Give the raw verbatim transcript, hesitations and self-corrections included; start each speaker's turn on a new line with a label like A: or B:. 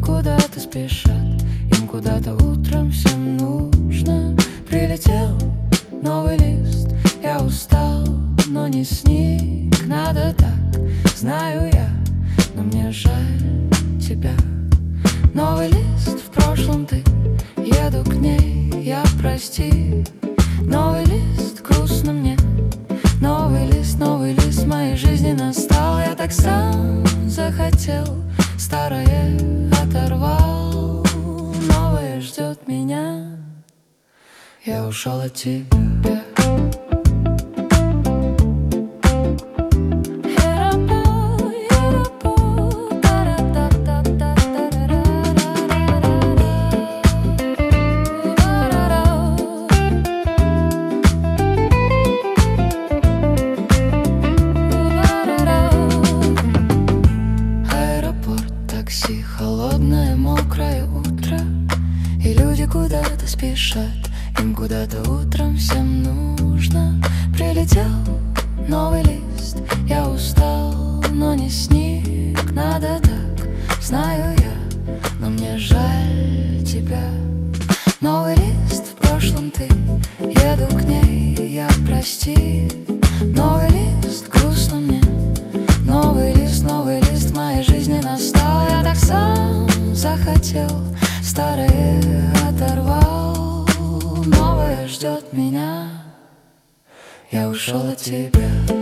A: куда-то спешат, им куда-то утром всем нужно. Прилетел новый лист, я устал, но не сник. Надо так, знаю я, но мне жаль тебя. Новый лист, в прошлом ты, еду к ней, я прости. Новый лист, грустно мне. Новый лист, новый лист в моей жизни настал. Я так сам захотел, старое оторвал. Новое ждет меня, я ушел от тебя. Холодное, мокрое утро, и люди куда-то спешат, им куда-то утром всем нужно. Прилетел новый лист, я устал, но не сник. Надо так, знаю я, но мне жаль тебя. Новый лист, в прошлом ты, еду к ней, я прости. Новый лист, грустно мне. Новый лист, новый лист в моей жизни настал. Я так сам захотел, старое оторвал. Новое ждет меня, я ушел от тебя.